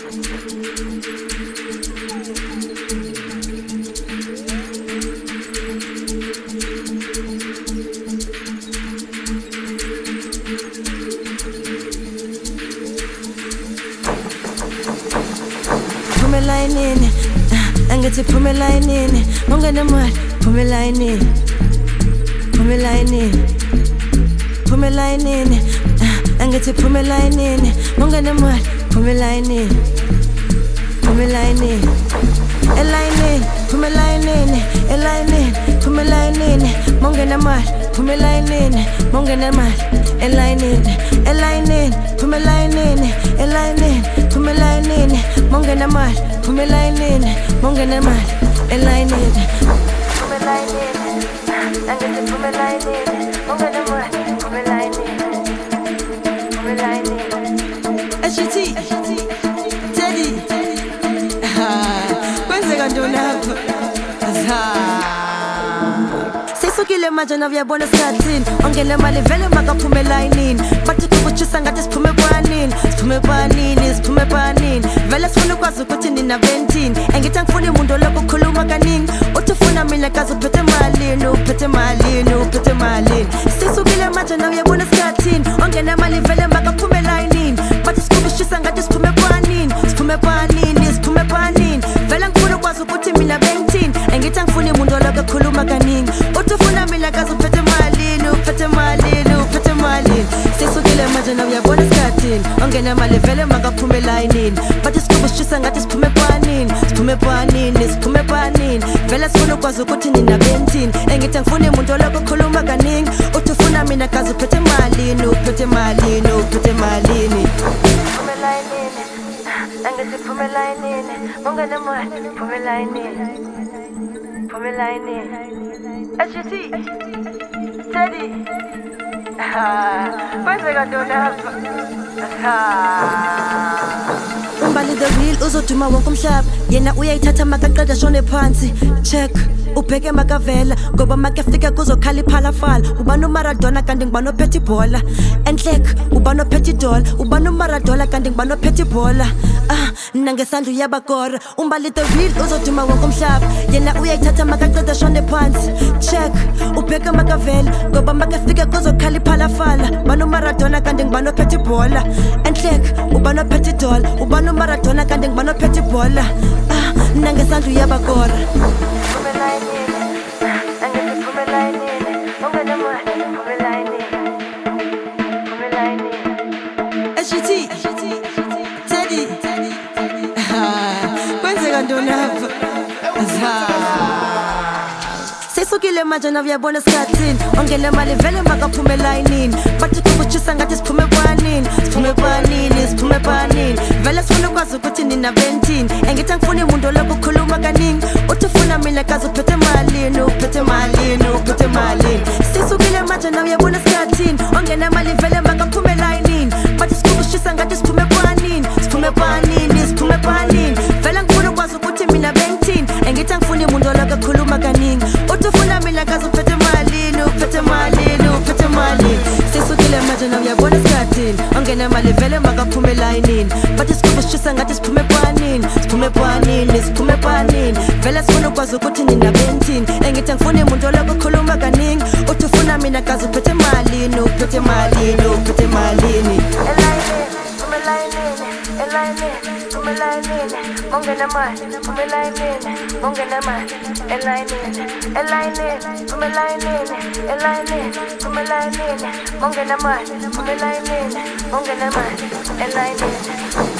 Pumelayinini, angithi pumelayinini, ungene mali, pumelayinini, pumelayinini, pumelayinini, angithi pumelayinini, ungene mali, pumelayinini, pumelayinini, elayinini, pumelayinini, elayinini, pumelayinini, ungene mali, pumelayinini, ungene mali, elayinini, elayinini, pumelayinini, elayinini, pumelayinini, ungene mali, pumelayinini, ungene mali, elayinini, pumelayinini, angithi pumelayinini, ungene mali, pumelayinini, pumelayinini, HT, Teddy, kwenzeka ntoni lapha? Sisukile manje navuyabona esikhathini, ongele mali vele makaphume elayinini, bathi kukuchisa ngathi siphume ebanini, siphume ebanini, siphume ebanini, vele sifuna ukwazi ukuthi nina bentini, engithi angifuni umuntu olokhu ukhuluma kaningi, uthi ufuna mina kazi uphethe malini, uphethe malini, uphethe malini. Sisukile manje navuyabona esikhathini, ongele mali vele makaphume elayinini, bathi sikukuchisa ngathi siphume ebanini, siphume ebanini, siphume ebanini, vele ngifuna ukwazi ukuthi mina bentini, engithi angifuni umuntu olokhu ukhuluma kaningi, uthi ufuna mina kazi uphethe malini, uphethe malini, uphethe malini. Sisukile manje navuyabona esikhathini, ongene mali vele makaphume elayinini, bathi sikukuchisa ngathi siphume ebanini, siphume ebanini, siphume ebanini, vele sifuna ukwazi ukuthi nina bentini, engithi angifuni umuntu olokhu ukhuluma kaningi, uthi ufuna mina kazi uphethe malini, uphethe malini, uphethe malini. Phume elayinini, angithi phume elayinini, ungene mali, phume elayinini, phume elayinini, HT, Teddy, kwenzeka ntoni lapha? Umbali the real uzoduma wonke umhlaba, yena uyayithatha makaqeda shone phansi, check ubheke makavela, ngoba makafika kuzokhala iphalafala, uba noMaradona kanti ngiba nophethe ibhola, enhlek uba nophethe idola, uba noMaradona kanti ngiba nophethe ibhola, nangesandla uyabakora. Umbali the real uzoduma wonke umhlaba, yena uyayithatha makaqeda shone phansi, check ubheke makavela, ngoba makafika kuzokhala iphalafala, uba noMaradona kanti ngiba nophethe ibhola, enhlek uba nophethe idola, uba noMaradona kanti ngiba nophethe ibhola, nangesandla uyabakora. HT, Teddy, kwenzeka ntoni lapha? Sisukile manje navuyabona esikhathini, ongele mali vele makaphume elayinini, bathi kukuchisa ngathi siphume ebanini, siphume ebanini, siphume ebanini, vele sifuna ukwazi ukuthi nina bentini, engithi angifuni umuntu olokhu ukhuluma kaningi, uthi ufuna mina kazi uphethe malini, uphethe malini, uphethe malini. Sisukile manje navuyabona esikhathini, ongele mali vele makaphume elayinini, bathi sikukuchisa ngathi siphume ebanini, siphume ebanini, siphume ebanini, vele ngifuna ukwazi ukuthi mina bentini, engithi angifuni umuntu olokhu ukhuluma kaningi, uthi ufuna mina kazi uphethe malini, uphethe malini, uphethe malini. Sisukile manje navuyabona esikhathini, ongene mali vele makaphume elayinini, bathi sikukuchisa ngathi siphume ebanini, siphume ebanini, siphume ebanini, vele sifuna ukwazi ukuthi nina bentini, engithi angifuni umuntu olokhu ukhuluma kaningi, uthi ufuna mina kazi uphethe malini, uphethe malini, uphethe malini. Elayinini, phume elayinini, elayinini, phume elayinini, ungene mali, phume elayinini, ungene mali, elayinini, elayinini, phume elayinini, elayinini, phume elayinini, ungene mali, phume elayinini, ungene mali, elayinini.